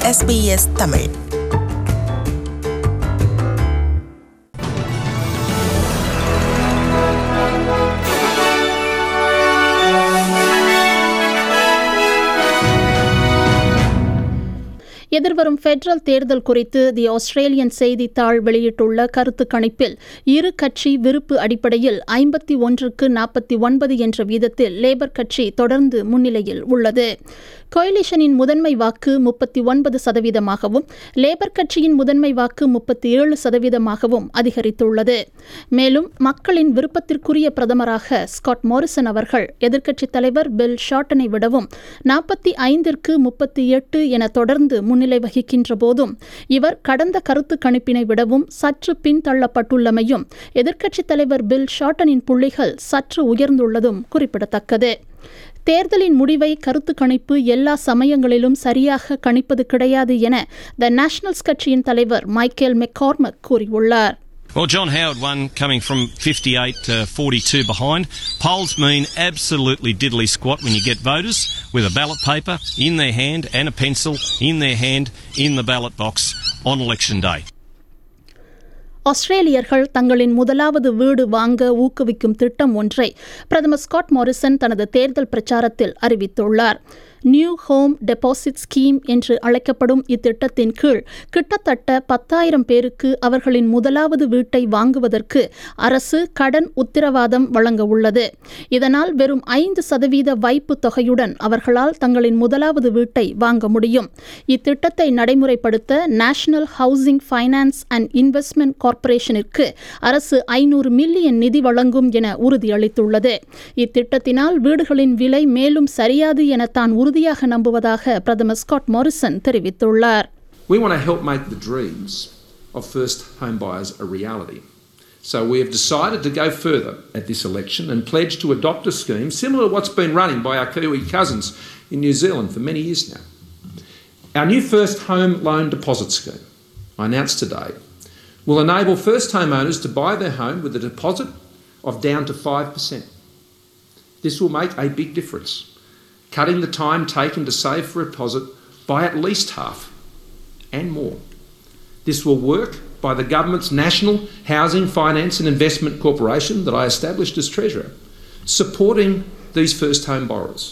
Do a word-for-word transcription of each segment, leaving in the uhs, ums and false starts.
S B S Tamil. எதிர்வரும் federal தேர்தல் குறித்து தி ஆஸ்திரேலியன் செய்தித்தாள் வெளியிட்டுள்ள கருத்து கணிப்பில் இரு கட்சி விருப்பு அடிப்படையில் ஐம்பத்தி ஒன்றுக்கு நாற்பத்தி ஒன்பது என்ற வீதத்தில் லேபர் கட்சி தொடர்ந்து முன்னிலையில் உள்ளது. கோயிலிஷனின் முதன்மை வாக்கு முப்பத்தி ஒன்பது சதவீதமாகவும் லேபர் கட்சியின் முதன்மை வாக்கு முப்பத்தி ஏழு சதவீதமாகவும் அதிகரித்துள்ளது. மேலும் மக்களின் விருப்பத்திற்குரிய பிரதமராக ஸ்காட் மோரிசன் அவர்கள் எதிர்க்கட்சித் தலைவர் பில் ஷார்ட்டனை விடவும் நாற்பத்தி ஐந்திற்கு முப்பத்தி எட்டு என தொடர்ந்து முன்னிலை வகிக்கின்ற போதும் இவர் கடந்த கருத்து கணிப்பினை விடவும் சற்று பின்தள்ளப்பட்டுள்ளமையும் எதிர்க்கட்சித் தலைவர் பில் ஷார்ட்டனின் புள்ளிகள் சற்று உயர்ந்துள்ளதும் குறிப்பிடத்தக்கது. தேர்தலின் முடிவை கருத்து கணிப்பு எல்லா சமயங்களிலும் சரியாக கணிப்பது கிடையாது என த நேஷனல்ஸ் கட்சியின் தலைவர் மைக்கேல் மெக்கார்மக் கூறியுள்ளார். Well, John Howard won coming from fifty-eight to forty-two behind. Polls mean absolutely diddly squat when you get voters with a ballot paper in their hand and a pencil in their hand in the ballot box on election day. ஆஸ்திரேலியர்கள் தங்களின் முதலாவது வீடு வாங்க ஊக்குவிக்கும் திட்டம் ஒன்றை பிரதமர் Scott Morrison தனது தேர்தல் பிரச்சாரத்தில் அறிவித்துள்ளார். நியூ ஹோம் டெபாசிட் ஸ்கீம் என்று அழைக்கப்படும் இத்திட்டத்தின் கீழ் கிட்டத்தட்ட பத்தாயிரம் பேருக்கு அவர்களின் முதலாவது வீட்டை வாங்குவதற்கு அரசு கடன் உத்தரவாதம் வழங்க உள்ளது. இதனால் வெறும் ஐந்து சதவீத வைப்பு தொகையுடன் அவர்களால் தங்களின் முதலாவது வீட்டை வாங்க முடியும். இத்திட்டத்தை நடைமுறைப்படுத்த National Housing Finance and Investment கார்ப்பரேஷனிற்கு அரசு ஐநூறு மில்லியன் நிதி வழங்கும் என உறுதியளித்துள்ளது. இத்திட்டத்தினால் வீடுகளின் விலை மேலும் சரியாது என தான் உறுதியாக நம்புவதாக பிரதமர் ஸ்காட் மோரிசன் தெரிவித்துள்ளார். We want to help make the dreams of first home buyers a reality. So we have decided to go further at this election and pledge to adopt a scheme similar to what's been running by our Kiwi cousins in New Zealand for many years now. Our new first home loan deposit scheme, I announced today, will enable first home owners to buy their home with a deposit of down to five percent. This will make a big difference, cutting the time taken to save for a deposit by at least half and more. This will work by the government's National Housing Finance and Investment Corporation that I established as Treasurer, supporting these first home borrowers.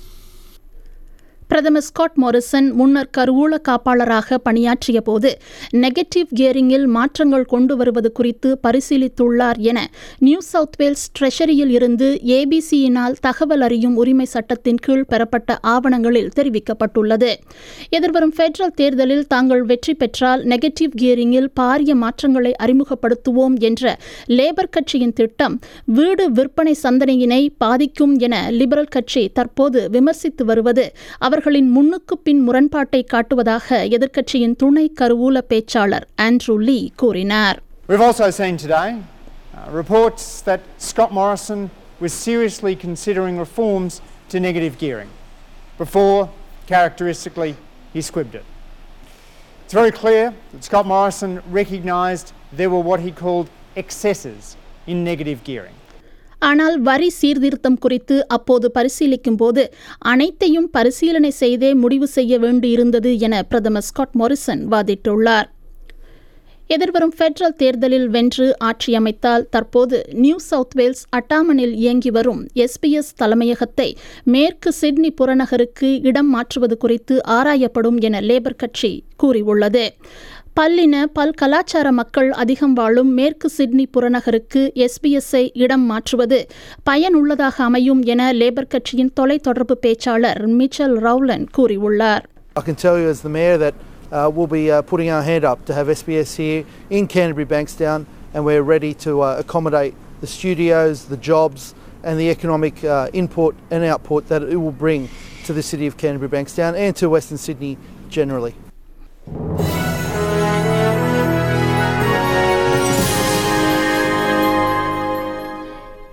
பிரதமர் Scott Morrison முன்னர் கருவூல காப்பாளராக பணியாற்றிய போது negative கியரிங்கில் மாற்றங்கள் கொண்டு வருவது குறித்து பரிசீலித்துள்ளார் என நியூ சவுத் வேல்ஸ் ட்ரெஷரியில் இருந்து ஏபிசியினால் தகவல் அறியும் உரிமை சட்டத்தின் கீழ் பெறப்பட்ட ஆவணங்களில் தெரிவிக்கப்பட்டுள்ளது. எதிர்வரும் பெடரல் தேர்தலில் தாங்கள் வெற்றி பெற்றால் நெகட்டிவ் கியரிங்கில் பாரிய மாற்றங்களை அறிமுகப்படுத்துவோம் என்ற லேபர் கட்சியின் திட்டம் வீடு விற்பனை சந்தனையினை பாதிக்கும் என லிபரல் கட்சி தற்போது விமர்சித்து வருவது அவர்களின் முன்னுக்கு பின் முரண்பாட்டை காட்டுவதாக எதிர்க்கட்சியின் துணை கருவூல பேச்சாளர் ஆண்ட்ரூ லீ கூறினார். We've also seen today uh, reports that Scott Morrison was seriously considering reforms to negative gearing before, characteristically, he squibbed it. It's very clear that Scott Morrison recognised there were what he called excesses in negative gearing. ஆனால் வரி சீர்திருத்தம் குறித்து அப்போது பரிசீலிக்கும் போது அனைத்தையும் பரிசீலனை செய்தே முடிவு செய்ய வேண்டியிருந்தது என பிரதமர் ஸ்காட் மோரிசன் வாதிட்டுள்ளார். எதிர்வரும் பெடரல் தேர்தலில் வென்று ஆட்சியமைத்தால் தற்போது நியூ சவுத் வேல்ஸ் அட்டாமனில் இயங்கி வரும் எஸ்பிஎஸ் தலைமையகத்தை மேற்கு சிட்னி புறநகருக்கு இடம் மாற்றுவது குறித்து ஆராயப்படும் என லேபர் கட்சி கூறியுள்ளது. பல்லின பல் கலாச்சார மக்கள் அதிகம் வாழும் மேற்கு சிட்னி புறநகருக்கு எஸ்பிஎஸ்ஐ இடம் மாற்றுவது பயனுள்ளதாக அமையும் என லேபர் கட்சியின் தொலைத்தொடர்பு பேச்சாளர் மிச்சல் ரவுலன் கூறியுள்ளார். I can tell you as the mayor that uh, we'll be uh, putting our hand up to have S B S here in Canterbury Bankstown, and we're ready to uh, accommodate the studios, the jobs and the economic uh, input and output that it will bring to the city of Canterbury Bankstown and to Western Sydney generally.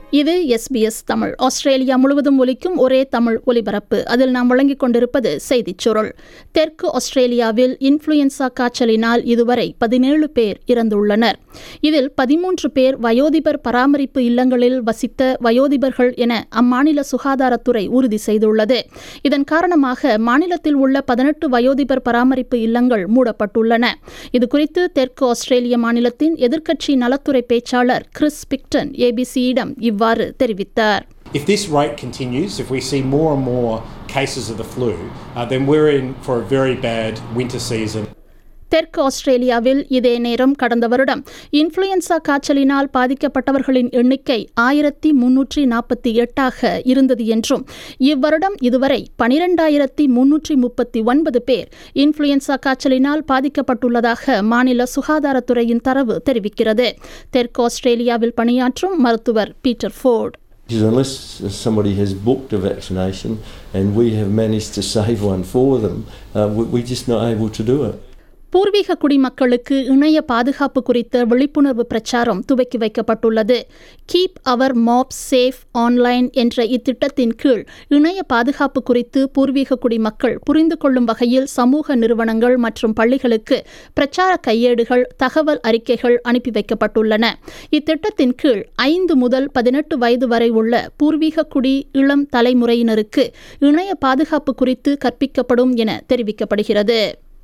இது SBS Tamil. Australia முழுவதும் ஒலிக்கும் ஒரே தமிழ் ஒலிபரப்பு. அதில் நாம் வழங்கிக் கொண்டிருப்பது செய்திச் சுருள். தெற்கு ஆஸ்திரேலியாவில் இன்ஃப்ளூயன்சா காய்ச்சலினால் இதுவரை பதினேழு பேர் இறந்துள்ளனர். இதில் பதிமூன்று பேர் வயோதிபர் பராமரிப்பு இல்லங்களில் வசித்த வயோதிபர்கள் என அம்மாநில சுகாதாரத்துறை உறுதி செய்துள்ளது. இதன் காரணமாக மாநிலத்தில் உள்ள பதினெட்டு வயோதிபர் பராமரிப்பு இல்லங்கள் மூடப்பட்டுள்ளன. இதுகுறித்து தெற்கு ஆஸ்திரேலிய மாநிலத்தின் எதிர்க்கட்சி நலத்துறை பேச்சாளர் கிறிஸ் பிக்டன் ஏபிசியிடம் இவ்வாறு தெரிவித்தார். If this rate continues, if we see more and more cases of the flu, uh, then we're in for a very bad winter season. தெற்கு ஆஸ்திரேலியாவில் இதே நேரம் கடந்த வருடம் இன்ஃப்ளூயன்சா காய்ச்சலினால் பாதிக்கப்பட்டவர்களின் எண்ணிக்கை ஆயிரத்தி முன்னூற்றி நாற்பத்தி எட்டாக இருந்தது என்றும் இவ்வருடம் இதுவரை பனிரெண்டாயிரத்தி முன்னூற்றி முப்பத்தி ஒன்பது பேர் இன்ஃப்ளூயன்சா காய்ச்சலினால் பாதிக்கப்பட்டுள்ளதாக மாநில சுகாதாரத்துறையின் தரவு தெரிவிக்கிறது. தெற்கு ஆஸ்திரேலியாவில் பணியாற்றும் மருத்துவர் Peter Ford, unless somebody has booked a vaccination and we have managed to save one for them, uh, we're just not able to do it. பூர்வீக குடிமக்களுக்கு இணைய பாதுகாப்பு குறித்த விழிப்புணர்வு பிரச்சாரம் துவக்கி வைக்கப்பட்டுள்ளது. Keep our mobs safe online என்ற இத்திட்டத்தின் கீழ் இணைய பாதுகாப்பு குறித்து பூர்வீக குடிமக்கள் புரிந்து கொள்ளும் வகையில் சமூக நிறுவனங்கள் மற்றும் பள்ளிகளுக்கு பிரச்சார கையேடுகள், தகவல் அறிக்கைகள் அனுப்பி வைக்கப்பட்டுள்ளன. இத்திட்டத்தின் கீழ் ஐந்து முதல் பதினெட்டு வயது வரை உள்ள பூர்வீக குடி இளம் தலைமுறையினருக்கு இணைய பாதுகாப்பு குறித்து கற்பிக்கப்படும் என தெரிவிக்கப்படுகிறது.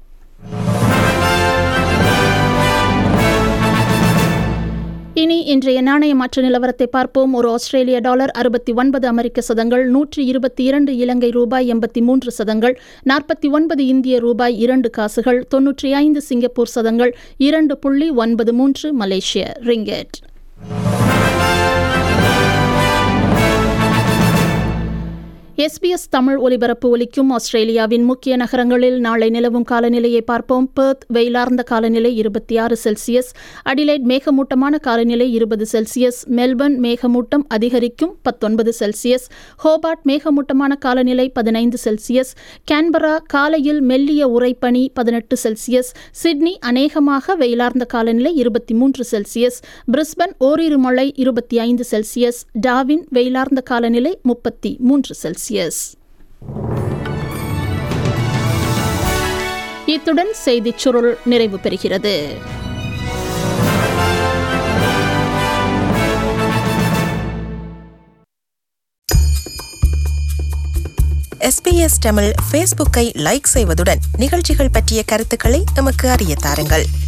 இனி இன்றைய நாணய மாற்று நிலவரத்தை பார்ப்போம். ஒரு ஆஸ்திரேலிய டாலர் அறுபத்தி ஒன்பது அமெரிக்க சதங்கள், நூற்றி இருபத்தி இரண்டு இலங்கை ரூபாய் எண்பத்தி மூன்று சதங்கள், நாற்பத்தி ஒன்பது இந்திய ரூபாய் இரண்டு காசுகள், தொன்னூற்றி ஐந்து சிங்கப்பூர் சதங்கள், இரண்டு புள்ளி ஒன்பது மூன்று மலேசிய ரிங்கெட். எஸ்பிஎஸ் தமிழ் ஒலிபரப்பு ஒலிக்கும் ஆஸ்திரேலியாவின் முக்கிய நகரங்களில் நாளை நிலவும் காலநிலையை பார்ப்போம். பெர்த் வெயிலார்ந்த காலநிலை இருபத்தி ஆறு செல்சியஸ், அடிலைட் மேகமூட்டமான காலநிலை இருபது செல்சியஸ், மெல்பர்ன் மேகமூட்டம் அதிகரிக்கும் பத்தொன்பது செல்சியஸ், ஹோபார்ட் மேகமூட்டமான காலநிலை பதினைந்து செல்சியஸ், கேன்பரா காலையில் மெல்லிய உறைபனி பதினெட்டு செல்சியஸ், சிட்னி அநேகமாக வெயிலார்ந்த காலநிலை இருபத்தி மூன்று செல்சியஸ், பிரிஸ்பன் ஓரிரு மழை இருபத்தி ஐந்து செல்சியஸ், டார்வின் வெயிலார்ந்த காலநிலை முப்பத்தி மூன்று செல்சியஸ். இத்துடன் செய்திச் சுருள் நிறைவு பெறுகிறது. எஸ்பிஎஸ் தமிழ் ஃபேஸ்புக்கை லைக் செய்வதுடன் நிகழ்ச்சிகள் பற்றிய கருத்துக்களை எமக்கு அறிய தாருங்கள்.